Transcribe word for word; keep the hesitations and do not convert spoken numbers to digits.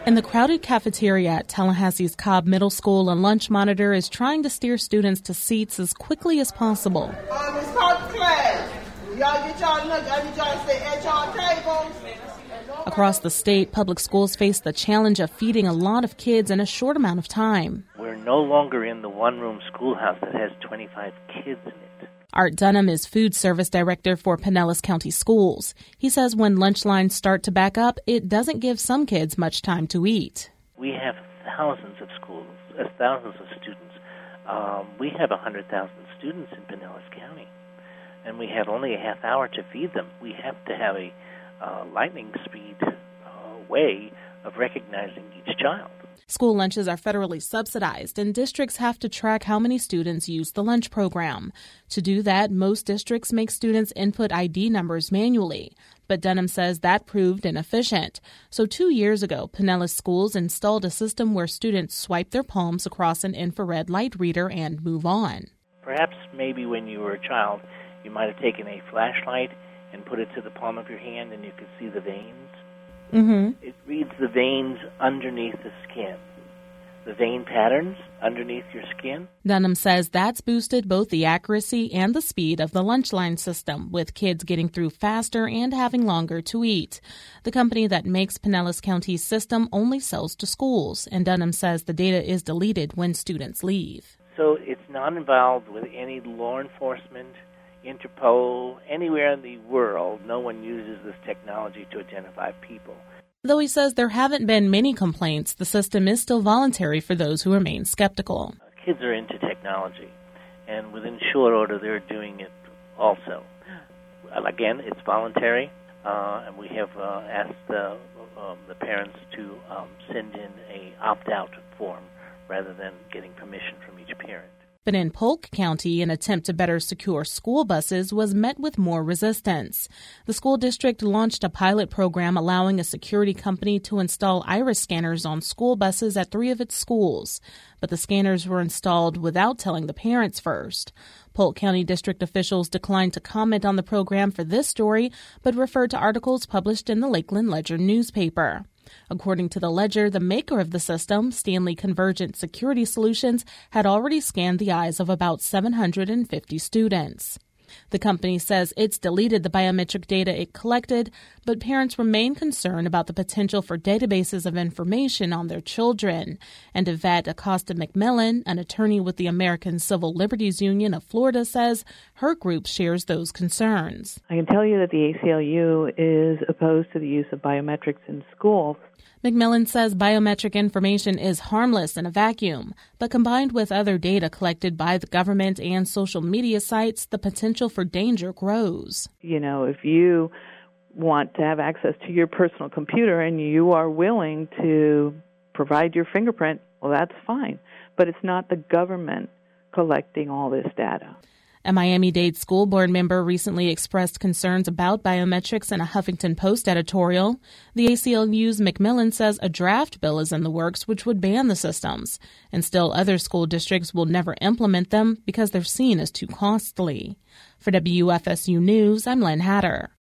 In the crowded cafeteria at Tallahassee's Cobb Middle School, a lunch monitor is trying to steer students to seats as quickly as possible. Um, it's called class. Y'all get y'all lunch. I need y'all to stay at y'all tables. Across the state, public schools face the challenge of feeding a lot of kids in a short amount of time. We're no longer in the one-room schoolhouse that has twenty-five kids in it. Art Dunham is food service director for Pinellas County Schools. He says when lunch lines start to back up, it doesn't give some kids much time to eat. We have thousands of schools, uh, thousands of students. Um, we have one hundred thousand students in Pinellas County, and we have only a half hour to feed them. We have to have a uh, lightning speed uh, way of recognizing each child. School lunches are federally subsidized, and districts have to track how many students use the lunch program. To do that, most districts make students input I D numbers manually. But Dunham says that proved inefficient. So two years ago, Pinellas Schools installed a system where students swipe their palms across an infrared light reader and move on. Perhaps maybe when you were a child, you might have taken a flashlight and put it to the palm of your hand and you could see the veins. Mm-hmm. It reads the veins underneath the skin, the vein patterns underneath your skin. Dunham says that's boosted both the accuracy and the speed of the lunch line system, with kids getting through faster and having longer to eat. The company that makes Pinellas County's system only sells to schools, and Dunham says the data is deleted when students leave. So it's not involved with any law enforcement, Interpol, anywhere in the world. No one uses this technology to identify people. Though he says there haven't been many complaints, the system is still voluntary for those who remain skeptical. Kids are into technology, and within short order they're doing it also. Again, it's voluntary, uh, and we have uh, asked the, um, the parents to um, send in a opt-out form rather than getting permission from each parent. But in Polk County, an attempt to better secure school buses was met with more resistance. The school district launched a pilot program allowing a security company to install iris scanners on school buses at three of its schools. But the scanners were installed without telling the parents first. Polk County district officials declined to comment on the program for this story, but referred to articles published in the Lakeland Ledger newspaper. According to the Ledger, the maker of the system, Stanley Convergent Security Solutions, had already scanned the eyes of about seven hundred fifty students. The company says it's deleted the biometric data it collected, but parents remain concerned about the potential for databases of information on their children. And Yvette Acosta McMillan, an attorney with the American Civil Liberties Union of Florida, says her group shares those concerns. I can tell you that the A C L U is opposed to the use of biometrics in schools. McMillan says biometric information is harmless in a vacuum, but combined with other data collected by the government and social media sites, the potential for danger grows. You know, if you want to have access to your personal computer and you are willing to provide your fingerprint, well, that's fine. But it's not the government collecting all this data. A Miami-Dade school board member recently expressed concerns about biometrics in a Huffington Post editorial. The A C L U's McMillan says a draft bill is in the works which would ban the systems, and still other school districts will never implement them because they're seen as too costly. For W F S U News, I'm Lynn Hatter.